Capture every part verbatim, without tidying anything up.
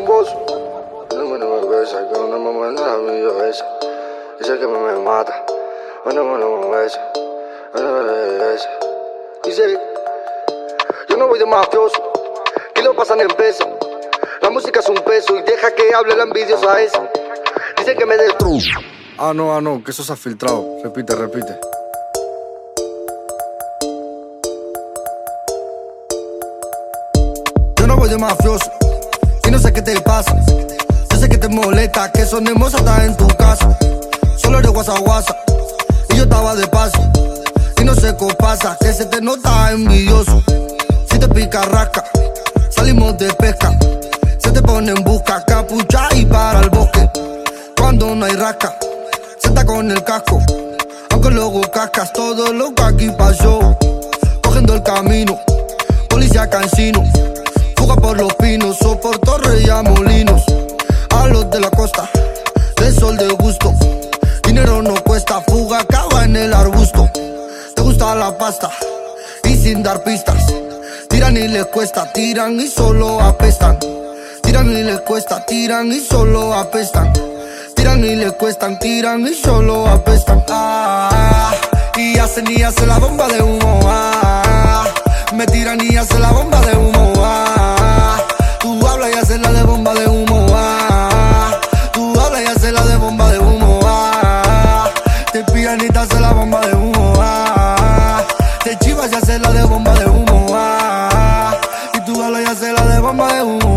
chumboso. No me no me besa, que una mamá no me dio esa. Dice que me, me mata. Bueno, bueno, me besa. Bueno, me besa. Dice, yo no voy de mafioso. Que lo pasan en peso. La música es un peso y deja que hable la envidiosa esa. Dice que me destruye. Ah, no, ah, no, que eso se ha filtrado. Repite, repite. Yo no voy de mafioso y no sé qué te pasa. Yo sé que te molesta que sonemos hasta en tu casa. Solo eres guasa guasa y yo estaba de paso. Y no sé qué pasa, que se te nota envidioso. Si te pica rasca, salimos de pesca. Se te pone en busca, capucha y para el bosque. Cuando no hay rasca, se está con el casco. Aunque luego cascas todo lo que aquí pasó. Cogiendo el camino, policía cansino. Fuga por los pinos, o por Torre y a Molinos. A los de la costa, de sol de gusto. Dinero no cuesta, fuga acaba en el arbusto. Te gusta la pasta, y sin dar pistas. Tiran y les cuesta, tiran y solo apestan. Tiran y les cuesta, tiran y solo apestan. Tiran y les cuestan, tiran y solo apestan. Ah, y hacen y hacen la bomba de humo. Ah, me tiran y hacen la bomba de humo. Ah, tú hablas y haces la de bomba de humo. Ah, tú hablas y haces la de bomba de humo. Ah, te pillan y te hacen la bomba de humo. Ah, te chivas y haces la de bomba de humo. Ah, y tú hablas y haces la de bomba de humo.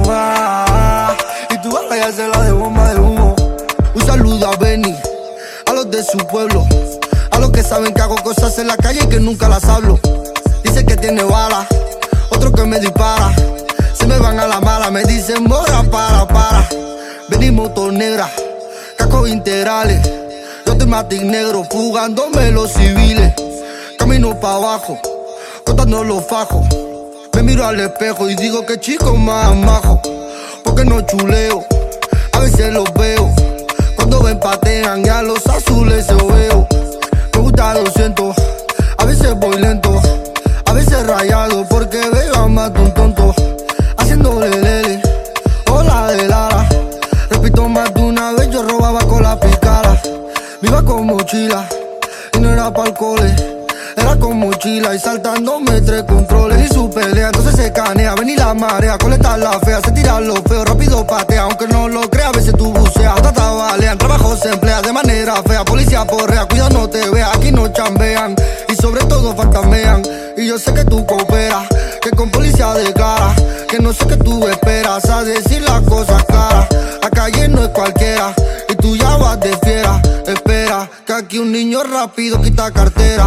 Ah, y tú hablas y haces la de bomba de humo. Un saludo a Benny, a los de su pueblo, a los que saben que hago cosas en la calle y que nunca las hablo. Dice que tiene bala, otro que me dispara. Se me van a la mala, me dicen mora, para, para. Venimos motor negra, cascos integrales. Yo te matic negro, fugándome los civiles. Camino pa' abajo, contando los fajos. Me miro al espejo y digo que chico más majo. Porque no chuleo, a veces los veo. Cuando me empatean y a los azules se veo. Me gusta doscientos, a veces voy lento. A veces rayado porque veo a más de un tonto. Haciéndole lele, hola de Lara. Repito más de una vez, yo robaba con la picada. Me iba con mochila y no era pa'l cole. Era con mochila y saltándome tres controles. Y su pelea, entonces se canea. Ven y la marea, coleta la fea. Se tira lo feo, rápido patea. Aunque no lo crea, a veces tú buceas. Otra tabalean, trabajo se emplea de manera fea. Policía porrea, cuidado no te vea. Aquí no chambean y sobre todo fantamean. Y yo sé que tú cooperas, que con policía declara. Que no sé qué tú esperas, a decir las cosas claras. La calle no es cualquiera y tú ya vas de fiera. Espera, que aquí un niño rápido quita cartera.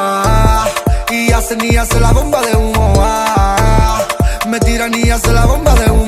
Ah, y hacen y hacen la bomba de humo. Ah, me tiran y hacen la bomba de humo.